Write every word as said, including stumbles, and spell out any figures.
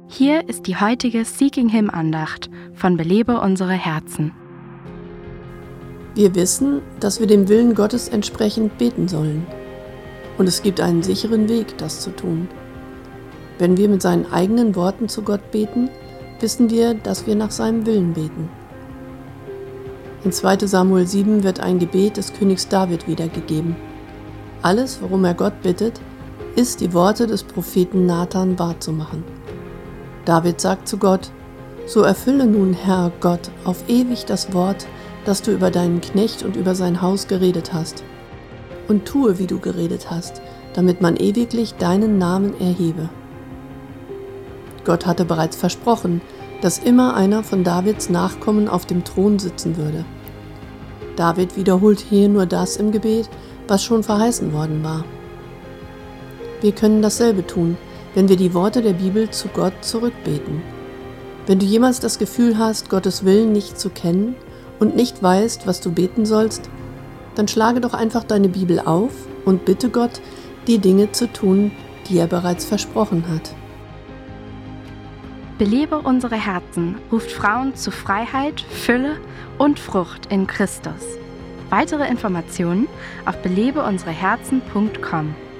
Hier ist die heutige Seeking Him Andacht von Belebe unsere Herzen. Wir wissen, dass wir dem Willen Gottes entsprechend beten sollen. Und es gibt einen sicheren Weg, das zu tun. Wenn wir mit seinen eigenen Worten zu Gott beten, wissen wir, dass wir nach seinem Willen beten. In zweiter Samuel sieben wird ein Gebet des Königs David wiedergegeben. Alles, worum er Gott bittet, ist, die Worte des Propheten Nathan wahrzumachen. David sagt zu Gott: So erfülle nun, Herr Gott, auf ewig das Wort, das du über deinen Knecht und über sein Haus geredet hast. Und tue, wie du geredet hast, damit man ewiglich deinen Namen erhebe. Gott hatte bereits versprochen, dass immer einer von Davids Nachkommen auf dem Thron sitzen würde. David wiederholt hier nur das im Gebet, was schon verheißen worden war. Wir können dasselbe tun, wenn wir die Worte der Bibel zu Gott zurückbeten. Wenn du jemals das Gefühl hast, Gottes Willen nicht zu kennen und nicht weißt, was du beten sollst, dann schlage doch einfach deine Bibel auf und bitte Gott, die Dinge zu tun, die er bereits versprochen hat. Belebe unsere Herzen ruft Frauen zu Freiheit, Fülle und Frucht in Christus. Weitere Informationen auf belebe unsere herzen punkt com.